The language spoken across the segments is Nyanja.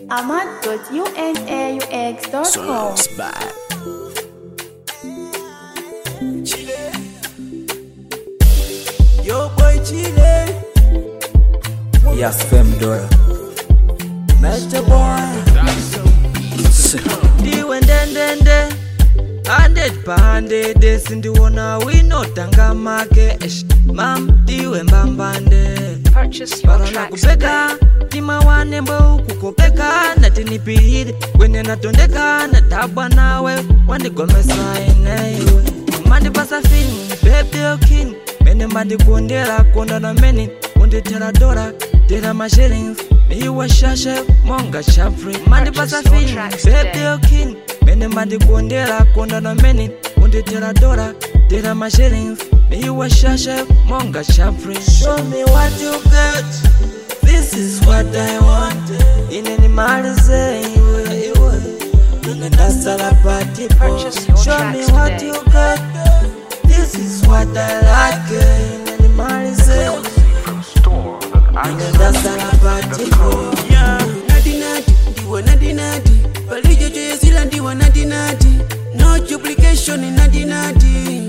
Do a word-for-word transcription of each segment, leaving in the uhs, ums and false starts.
ahmad dot unaux dot com. Yo boy Chile, Yes, fem Dora. Master boy. Diwe ndendende hundred pande desindiwona winotanga make esh mam diwe mbambande Purchase your barona tracks kupeka tima wanembo kukopeka natinipirire wene natondeka natabwa nawe wandigomesa inewe mandipasa feeling baby you king mene mandikundela konda na meni unditera dora tera mashillings iwe shashe monga chapri mandipasa feeling baby you king mene mandikundela konda na meni unditera dora tera mashillings iwe shashe monga chapri. Show me what you got, this is what I want. Ineni malize iwe iwe nenda sala party po. Show me what you got, this is what I like. Ineni malize nenda sala party po. Yeah, nadi nadi, diwa nadi nadi. Palijo joye zila diwa nadi nadi. No duplication in nadi nadi.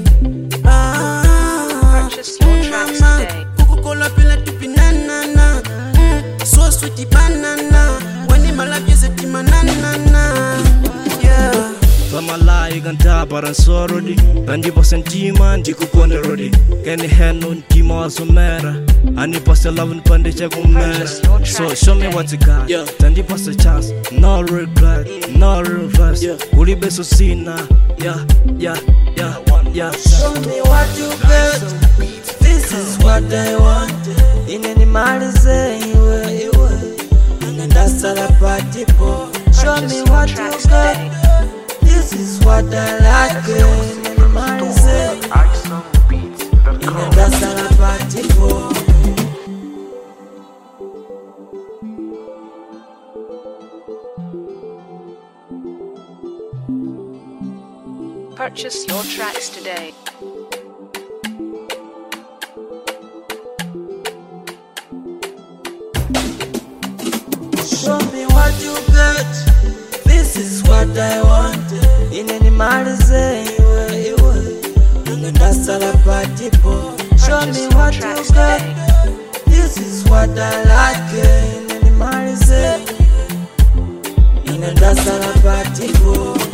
Ah, Purchase your tracks today. Coca-Cola pila tupi na na na. Mm, so sweet banana. Wani malabye zeti manana na. Yeah. Famala iganta paransorodi Andi pasentima ndikukonde rodi Keni henu ntima wasomera Ani pasa love npande chakumera. So show me what you got, Yeah. Tandi pasa chance, no regret, no reverse. Yeah. Ulibe so sina, yeah, yeah, yeah, yeah. Show me what you got, this is what I want. Ineni malize iwe iwe nenda sala party po. Show me what you got, this is what I like. Ineni malize nenda sala party po. Purchase your tracks today. Show me what you got, this is what I want. Ineni malize iwe iwe nenda sala party po. Show me what you got, this is what I like. Ineni malize nenda sala party po.